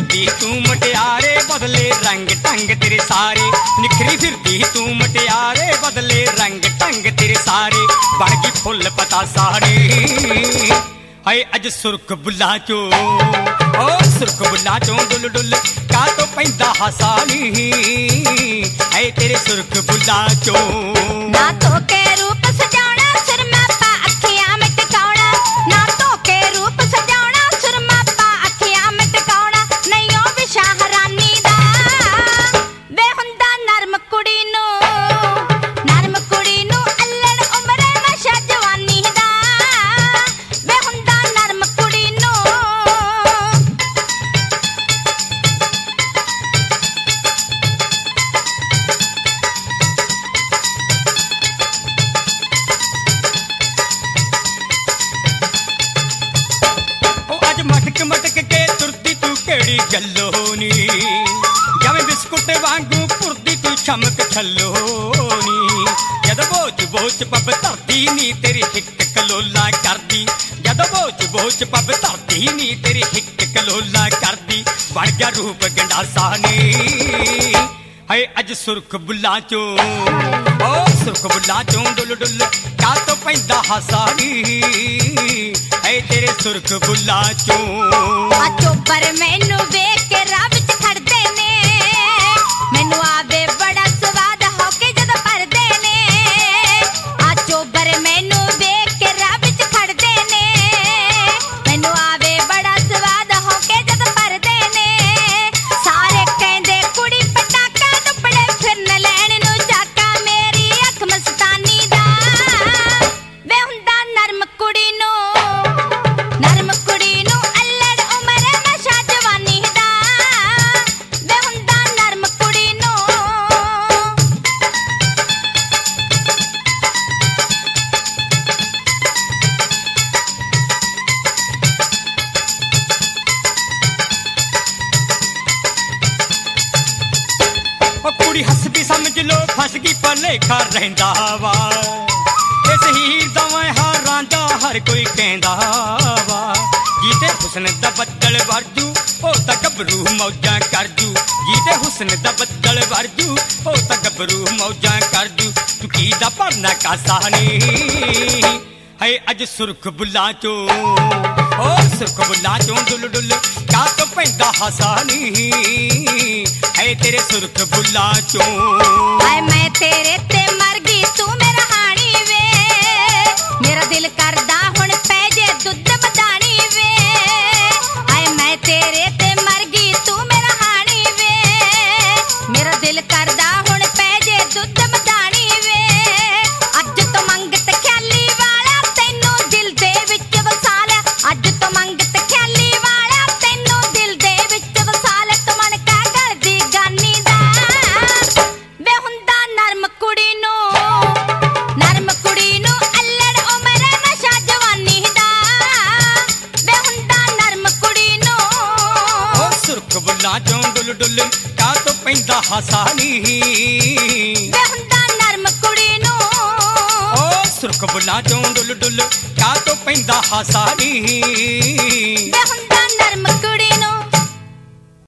फिरदी तू मुटियारे बदले रंग ढंग तेरे सारे। निखरी फिरदी तू मुटियारे बदले रंग ढंग तेरे सारे। बन गई फुल पता साड़ी हाय अज सुर्ख बुल्ला चो ओ सुर्ख बुल्ला चो डुल डुल का तो पैंदा हसानी हाय तेरे सुर्ख बुल्ला चो। ना तो के रूप सजाना सुरमा पा अखियां में टिकाउणा। ना तो के रूप सजाना सुरमा पा अखियां में टिकाउणा। नहीं ओ विशा हरानी दा वे हुंदा नरम कुड़ी नू अल्लड़ उमरे नशा जवानी दा वे हुंदा नरम कुड़ी नू। मटक मटक के तुरती तू केड़ी गल्लो नी जवे बिस्कुट वांगू पुरती तू चमक छल्लो नी। जद बोच बोच पब धरती नी तेरी हिक कलोला करदी। जद बोच बोच पब धरती नी तेरी हिक कलोला करदी। बन गया रूप गंडासा नी हाय अज सुर्ख बुल्ला चो ओ सुर्ख बुल्ला चो डुल डुल का तो पैंदा हसानी हाय तेरे सुर्ख बुल्ला चो। आ चोपर मैनू वेख के राह विच खड़दे ने मैनू आवे बड़ा स्वाद होके जद भरदे ने। आ चोपर मैनू वेख के राह विच खड़दे ने मैनू आवे बड़ा स्वाद होके जद भरदे ने। सारे कहंदे कुड़ी पटाका दुपड़े फिरन लैण नू चाका। मेरी अख मस्तानी दा वे हुंदा नरम कुड़ी नू अल्लड़ उमरे नशा जवानी दा वे हुंदा नरम कुड़ी नू। ओ कुड़ी हसदी समझ लो फस गई भलेखा रहिंदा वा। इस हीर दा मैं हार रांझा हर कोई कहंदा वा। जीते हुस्न दा बदल वरजू ओ ता गबरू मौजां करजू। जीते हुस्न दा बदल वरजू ओ ता गबरू मौजां करजू। तू की दा भरना कासानी हाय अज सुर्ख बुल्ला चो ओ सुर्ख बुल्ला चो डुल डुल का तो पैंदा हसानी हाय तेरे सुर्ख बुल्ला चो। हाय मैं तेरे ते मर गई तू मेरा हानी वे। मेरा दिल करदा हुण पै जे दुध बदानी वे। हाय मैं तेरे ते मर गई तू मेरा हानी वे। मेरा दिल करदा हुण पै जे दुध बदानी वे। अज तो मंगत ख्याली वाला तैनू दिल दे विच वसा लिया। अज तो मंगत ख्याली वाला तैनू दिल दे विच वसा लिया। तू मन कै गलदी गानी दा वे हुंदा नरम कुड़ी नू अल्लड़ उमरे नशा जवानी दा वे हुंदा नरम कुड़ी नू। ओ सुर्ख बुल्ला चो डुल डुल का तो पैंदा हसानी वे हुंदा नरम कुड़ी नू। ओ सुर्ख बुल्ला चो डुल डुल का तो पैंदा हसानी वे हुंदा नरम कुड़ी